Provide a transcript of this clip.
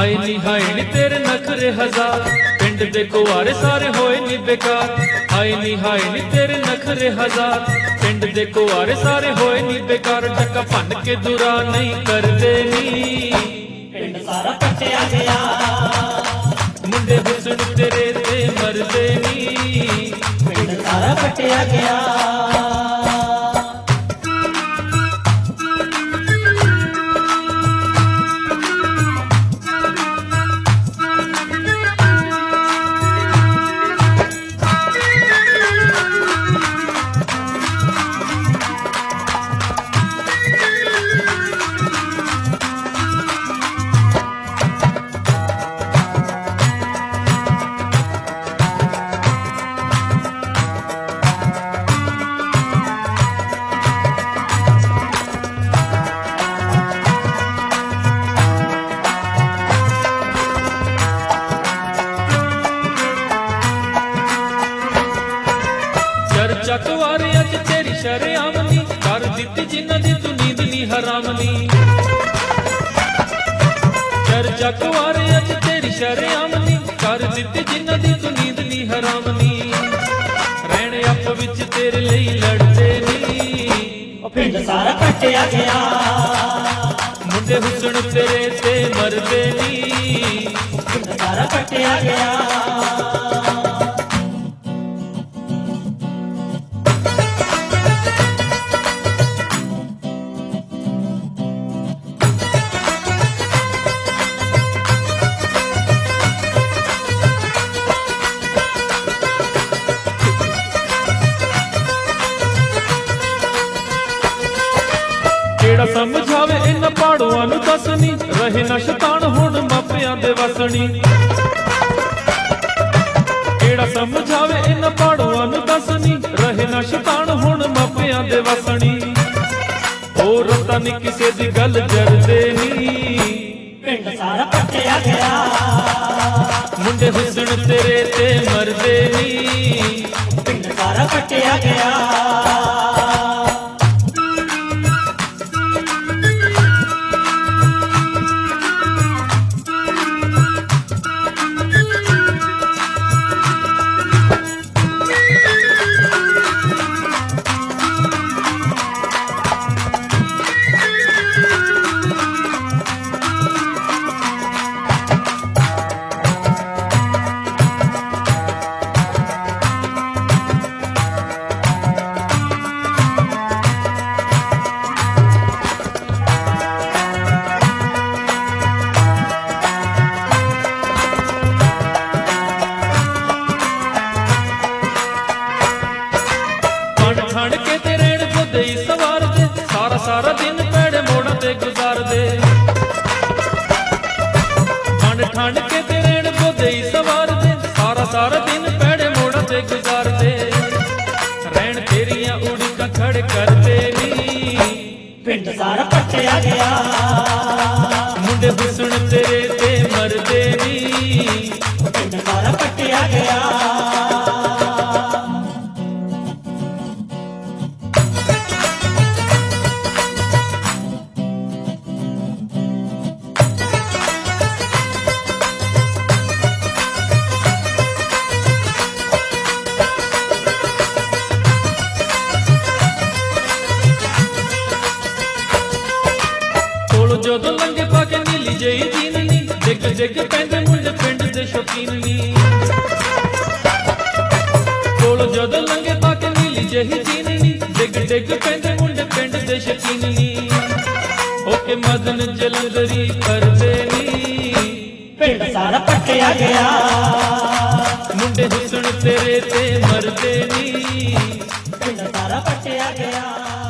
हाय नी तेरे नखरे हजार, पिंड दे कुआरे सारे होए नी बेकार। हाय नी तेरे नखरे हजार, पिंड दे कुआरे सारे होए नी बेकार। डका भन के दुरा नहीं करदे नी, पिंड सारा पट्टिया गया। मुंडे हुस्न तेरे ते मरदे नी, पिंड सारा पट्टिया गया। चकवारे अच तेरी शरेआमनी, कर दित्ती जिन्हां दी तू नींद नी हरामनी। चर्चा कुआरे अच तेरी शरेआमनी, कर दित्ती जिन्हां दी तू नींद नी हरामनी। रहने आप विच तेरे लई लड़दे नी, पिंड सारा पट्टिया गया। मुंडे हुस्न तेरे ते मरदे नी, पिंड सारा पट्टिया गया। केड़ा समझावे इन्हां पाड़ुआं नूं दसनी, रहे ना शैतान हुण मापियां दे वसनी। केड़ा समझावे इन्हां पाड़ुआं नूं दसनी, रहे ना शैतान हुण मापियां दे वसनी। ओ रत्ता नी किसे दी गल जरदे नी, पिंड सारा पट्टिया गया। मुंडे हुस्न तेरे ते मरदे नी, पिंड सारा पट्टिया गया। ठंड के ते रैण खुदे ही सवार दे, सारा सारा दिन पैड़े मोड़ां ते गुजार दे। ठंड के ते रैण खुदे ही सवार दे, सारा सारा दिन पैड़े मोड़ां ते गुजार दे। रैण तेरियां उड़कां खड़ कर दे नी, पिंड सारा पट्टिया गया। मुंडे हुस्न तेरे ते मरदे नी, पिंड सारा पट्टिया गया। जदों लंघे पाके नीली जई जीन नी, जिग जिग पैंदे मुंडे पिंड दे शौकीन नी। कोल जदों लंघे पाके नीली जई जीन नी, जिग जिग पैंदे मुंडे पिंड दे शौकीन नी। ओके मदन जलंधरी करदे नी, पिंड सारा पट्टिया गया। मुंडे हुस्न तेरे ते मरदे नी, पिंड सारा पट्टिया गया।